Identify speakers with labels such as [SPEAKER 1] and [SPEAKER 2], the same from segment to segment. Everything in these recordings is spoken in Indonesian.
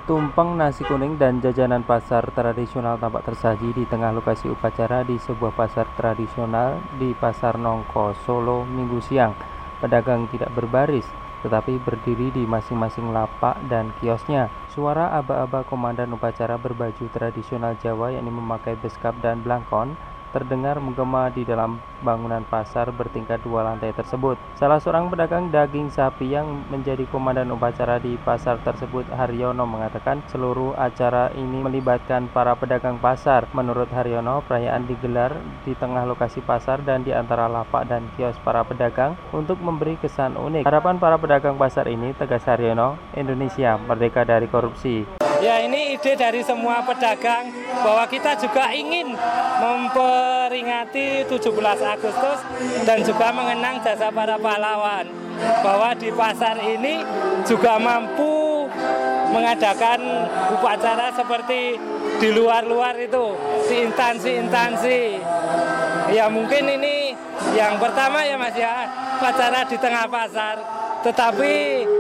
[SPEAKER 1] Tumpeng, nasi kuning, dan jajanan pasar tradisional tampak tersaji di tengah lokasi upacara di sebuah pasar tradisional di Pasar Nongko, Solo, Minggu siang. Pedagang tidak berbaris, tetapi berdiri di masing-masing lapak dan kiosnya. Suara aba-aba komandan upacara berbaju tradisional Jawa, yakni memakai beskap dan blangkon, terdengar menggema di dalam bangunan pasar bertingkat 2 lantai tersebut. Salah seorang pedagang daging sapi yang menjadi komandan upacara di pasar tersebut, Haryono, mengatakan seluruh acara ini melibatkan para pedagang pasar. Menurut Haryono, perayaan digelar di tengah lokasi pasar dan di antara lapak dan kios para pedagang untuk memberi kesan unik. Harapan para pedagang pasar ini, tegas Haryono, Indonesia merdeka dari korupsi.
[SPEAKER 2] Ya, ini ide dari semua pedagang bahwa kita juga ingin memperingati 17 Agustus dan juga mengenang jasa para pahlawan. Bahwa di pasar ini juga mampu mengadakan upacara seperti di luar-luar itu, di instansi-instansi. Ya mungkin ini yang pertama ya Mas ya, upacara di tengah pasar. Tetapi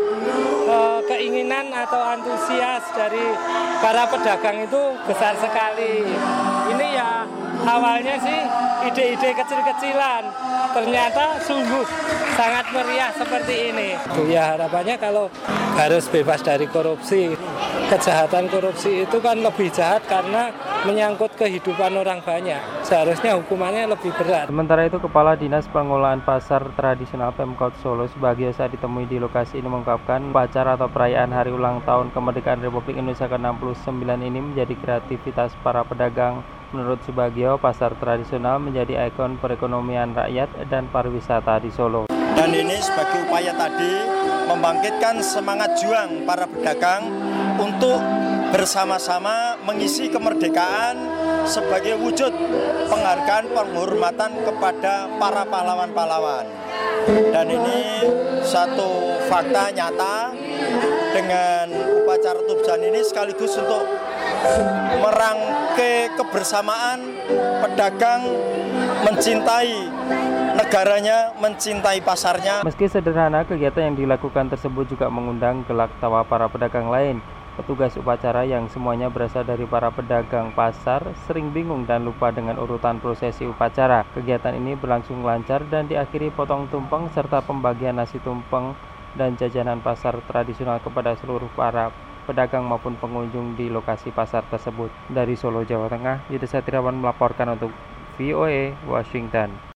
[SPEAKER 2] keinginan atau antusias dari para pedagang itu besar sekali. Ini ya awalnya sih ide-ide kecil-kecilan, ternyata sungguh sangat meriah seperti ini. Ya harapannya kalau harus bebas dari korupsi. Kejahatan korupsi itu kan lebih jahat karena menyangkut kehidupan orang banyak. Seharusnya hukumannya lebih berat.
[SPEAKER 1] Sementara itu, Kepala Dinas Pengelolaan Pasar Tradisional Pemkot Solo Subagio saat ditemui di lokasi ini mengungkapkan upacara atau perayaan hari ulang tahun kemerdekaan Republik Indonesia ke-69 ini menjadi kreativitas para pedagang. Menurut Subagio, pasar tradisional menjadi ikon perekonomian rakyat dan pariwisata di Solo.
[SPEAKER 3] Dan ini sebagai upaya tadi membangkitkan semangat juang para pedagang untuk bersama-sama mengisi kemerdekaan sebagai wujud penghargaan penghormatan kepada para pahlawan-pahlawan. Dan ini satu fakta nyata dengan upacara Tubjan ini sekaligus untuk merangkai kebersamaan pedagang mencintai negaranya, mencintai pasarnya.
[SPEAKER 1] Meski sederhana, kegiatan yang dilakukan tersebut juga mengundang gelak tawa para pedagang lain. Petugas upacara yang semuanya berasal dari para pedagang pasar sering bingung dan lupa dengan urutan prosesi upacara. Kegiatan ini berlangsung lancar dan diakhiri potong tumpeng serta pembagian nasi tumpeng dan jajanan pasar tradisional kepada seluruh para pedagang maupun pengunjung di lokasi pasar tersebut. Dari Solo, Jawa Tengah, Yudha Satriawan melaporkan untuk VOA Washington.